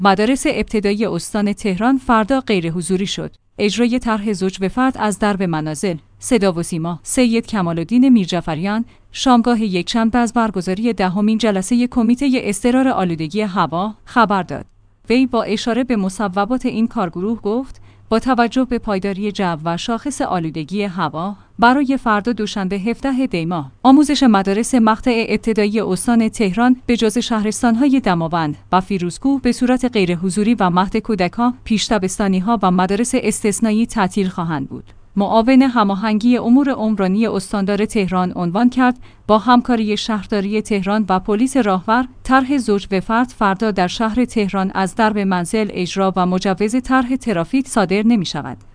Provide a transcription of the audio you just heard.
مدارس ابتدایی استان تهران فردا غیرحضوری شد. اجرای طرح زوج به فرد از درب منازل. صدا و سیما. سید کمال‌الدین میرجعفریان شامگاه یکشنبه از برگزاری 10مین جلسه کمیته اضطرار آلودگی هوا خبر داد. وی با اشاره به مصوبات این کارگروه گفت: با توجه به پایداری جو و شاخص آلودگی هوا، برای فردا دوشنبه 17 دی ماه آموزش مدارس مقطع ابتدایی استان تهران به جز شهرستان‌های دماوند و فیروزکوه به صورت غیرحضوری و مهد کودکان، پیش‌دبستانی‌ها و مدارس استثنایی تعطیل خواهند بود. معاون هماهنگی امور عمرانی استاندار تهران عنوان کرد: با همکاری شهرداری تهران و پلیس راهور، طرح زوج به فرد فردا در شهر تهران از درب منزل اجرا و مجوز طرح ترافیک صادر نمی شود.